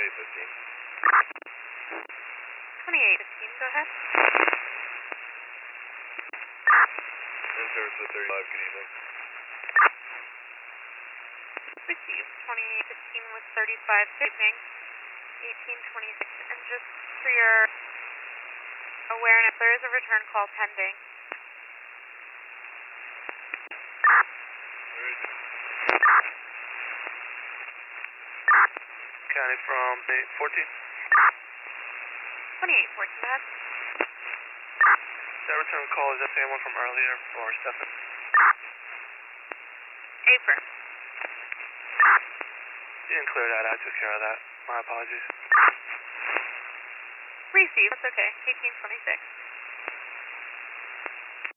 2815, go ahead. In service with 35, good evening. Received 2815 with 35, good evening. 1826, and just for your awareness, there is a return call pending. County from 814. 2814, go ahead. That return call is that same one from earlier for Stefan? Affirm. You didn't clear that, I took care of that. My apologies. Received, that's okay. 1826.